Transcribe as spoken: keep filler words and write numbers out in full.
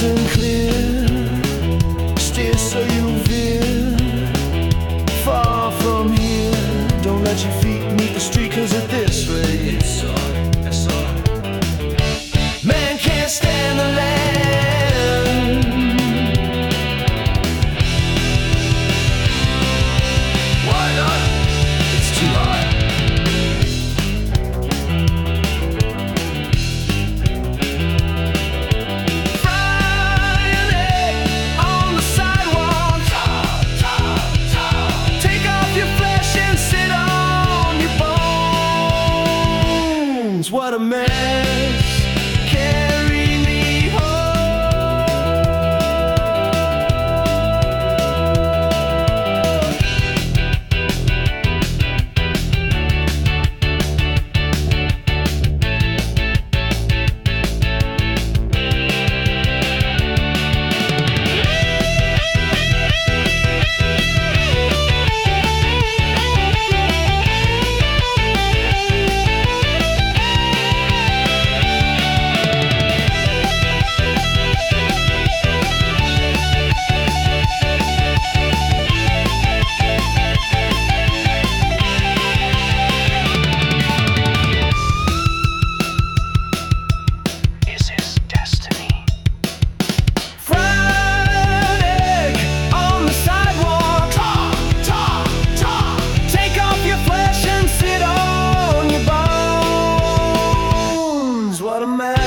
isn't clear. Steer so you veer far from here. Don't let your feet meet the street, 'cause at this rate man can't stand the land. Why not? It's too hot. What a mess. Carry me home. What a man.